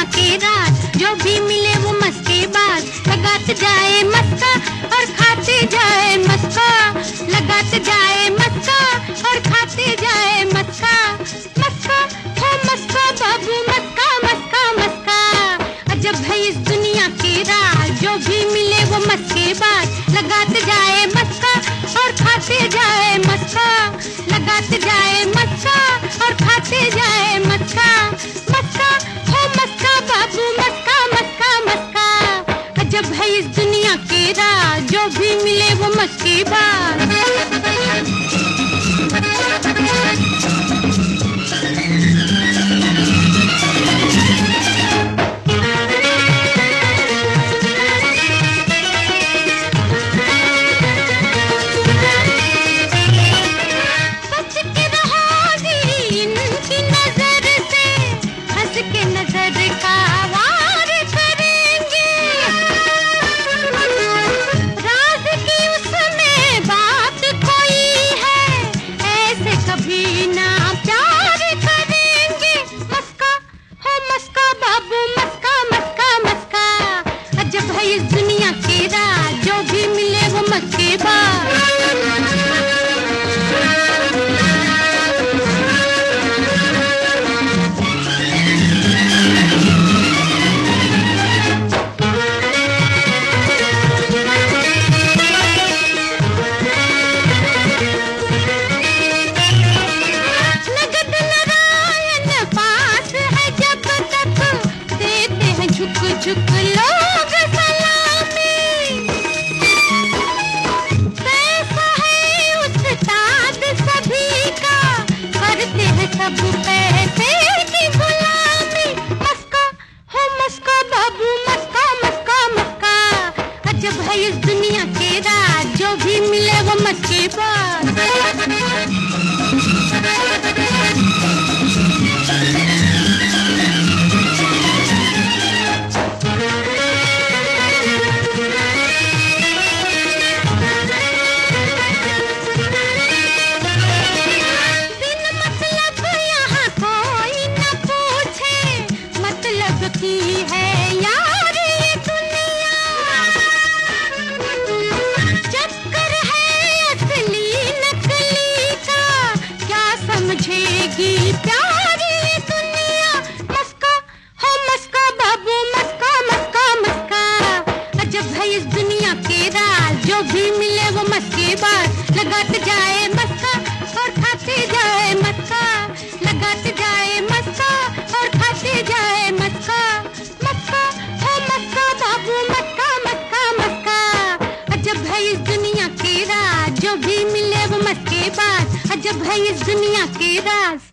के राज, जो भी मिले वो मस्के बाज, लगाते जाए मस्का और खाते जाए मस्का, लगाते जाए मस्का और खाते जाए मस्का, मस्का हो मस्का बाबू मस्का मस्का मस्का। अजब है इस दुनिया के राज, जो भी मिले वो मस्के बाज, लगाते जाए मस्का और खाते जाए मस्का, लगाते जाए मस्का और खाते जाए मस्का, मस्का हो मस्का बाबू मस्का मस्का मस्का। अजब है इस दुनिया के राज, जो भी मिले वो मस्के बाज। इस दुनिया के राज, जो भी मिले वो मस्के बाज। नगद नारायण पास है जब तक, देते हैं झुक झुक लोग सलामी, पैसा है उस्ताद सभी का, करते हैं सब पैसे की गुलामी, मस्का हो मस्का बाबू मस्का मस्का मस्का। अजब है इस दुनिया के राज, जो भी मिले वो मस्के बाज। की है यार ये दुनिया, चक्कर है असली नकली का, क्या समझेगी प्यार ये दुनिया, मस्का हो मस्का बाबू मस्का मस्का मस्का। अजब है इस दुनिया के राज, जो भी मिले वो मस्के बाज, लगाते जाए मस्का और खाते जाए मस्का, लगाते जाए मस्का और खाते जाए मस्का, मस्का हो मस्का बाबू मस्का मस्का मस्का। अजब है इस दुनिया के राज, जो भी मिले वो मस्के बाज, अजब है इस दुनिया के राज।